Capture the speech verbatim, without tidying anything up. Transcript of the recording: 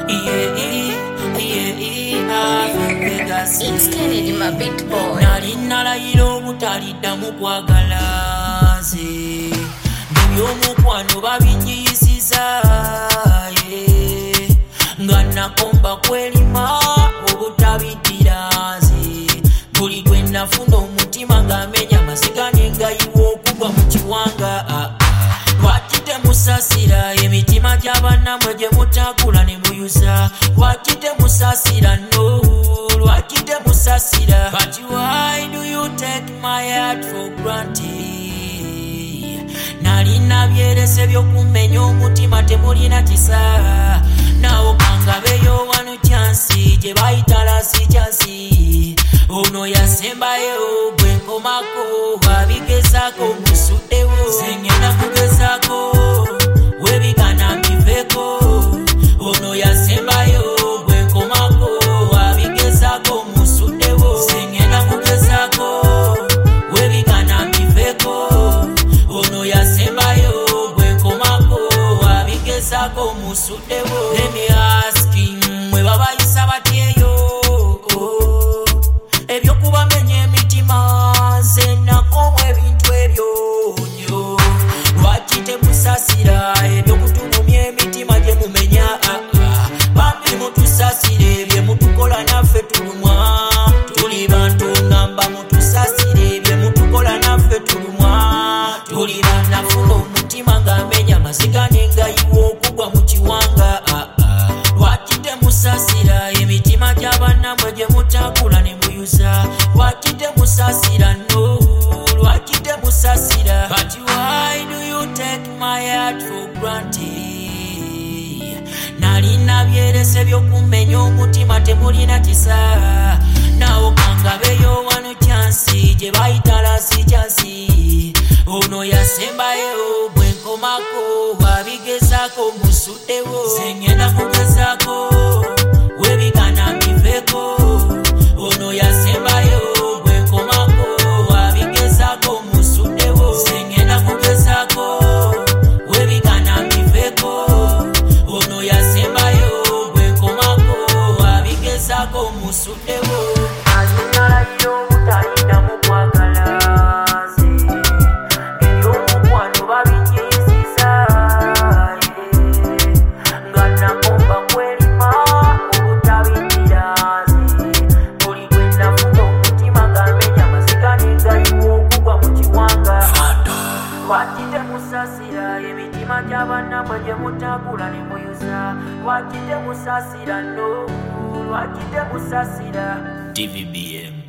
It's Kennedy, my big boy. Nali nalayira obutaliddamu kwagala nze ebyomukwano babinyiyisiza nga nakomba kwelima obutabiddira nze buli gwe nafuna omutima ng'amenya masiga nengayiwa okugwa mu kiwanga. Lwaki temusasira emitima gy'abannamwe gye mutakula ne muyuza? Lwaki temusasira no? Lwaki temusasira? But why do you take my heart for granted? Nalina byerese by'okumenya omutima temulina kisa. Nawo kangabeyo wano kyansi gye bayita lasi kyansi. Ono yasembayo gwe nkomako wabigezaako musuddewo. Sengenda kugezaako webigana mbiveko. Ono yasembayo gwe nkomako wabigezaako musuddewo. Sengenda kugezaako webigana mbiveko. Ono yasembayo gwe nkomako wabigezaako musuddewo. Let me ask him mwe babayisa batyeyo ebyokubamenya emitima nze nakomwa ebintu ebyo nnyo. Lwaki temusasira ebyokutuŋumya emitima gye mumenya? Bambi mutusasire bye mutukola naffe tulumwa. Tuli bantu ngamba mutusasire bye mutukola naffe tulumwa. Tuli bannafuna omutima ng'amenya masiga nengayiwa okugwa mu kiwanga. Lwaki temusasira emitima gy'abannamwe gye mutakula ne muyuza? Lwaki temusasira no? Lwaki temusasira? But why do you take my heart for granted? Nalina byerese by'okumenya omutima temulina kisa. Nawo kangabeyo wano kyansi gye bayita lasi kyansi. Ono yasembayo gwe nkomako wabigezaako musuddewo. Sengenda kugezaako webigana mbiveko. Ono yasembayo gwe nkomako wabigezaako musuddewo. Sengenda kugezaako webigana mbiveko. Ono yasembayo gwe nkomako wabigezaako musuddewo. Nalinnalayira obutaliddamu kwagala nze ebyomukwano babinyiyisiza nga nakomba kwelima obutabiddira nze buli gwe nafuna omutima ng'amenya masiga nengayiwa okugwa mu kiwanga. Lwaki temusasira emitima gy'abannamwe gye mutakula ne muyuza? Lwaki temusasira no? Lwaki temusasira? D V B M